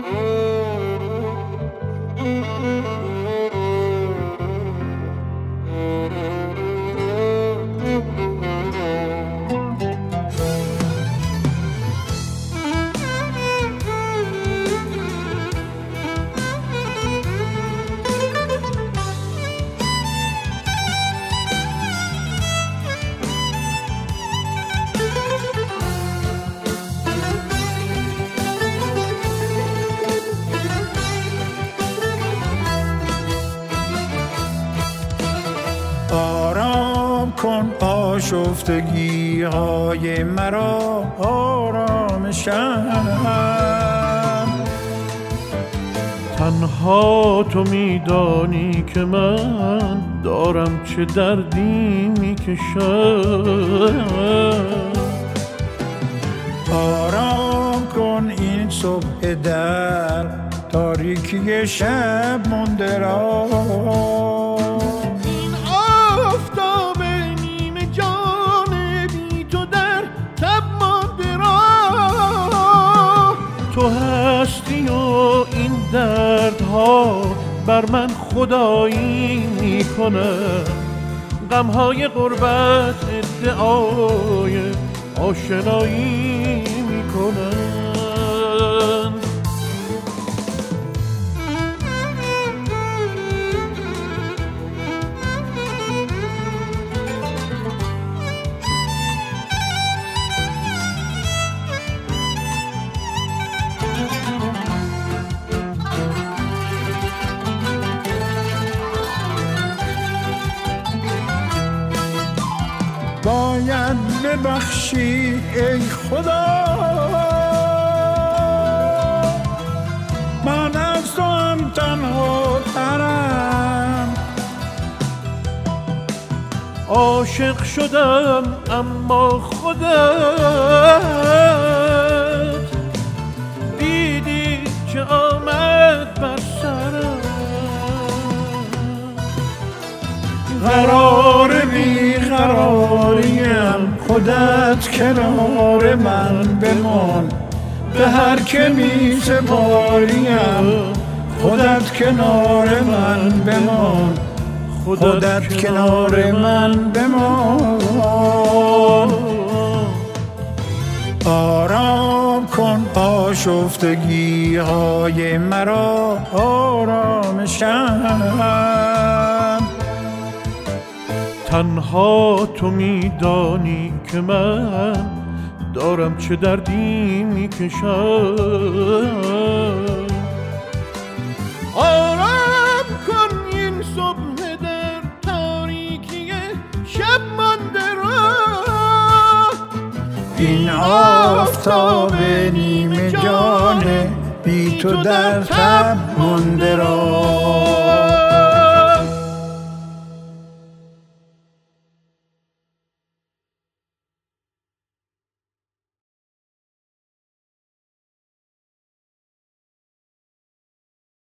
آرام کن آشفتگی های مرا، آرامشم. تنها تو میدانی که من دارم چه دردی میکشم. آرام کن این صبح در تاریکی شب مانده را، این آفتاب نیمه جان بی تو در تب مانده را. تو هستی و این دردها بر من خدایی میکنه، غمهای غربت ادعای آشنایی میکنن. باید ببخشی ای خدا، من از تو هم تنها ترم. عاشق شدم اما خودت دیدی که آمد بر سرم. قرار بیقراریم، خودت کنار من بمان. به هر که می سپاریم، خودت کنار من بمان. خودت کنار من بمان. آرام کن آشفتگی های مرا، آرامشم. تنها تو میدانی که من دارم چه دردی میکشم. آرام کن این صبح در تاریکی شب مانده را، این آفتاب نیمه جان بی تو در تب مانده را.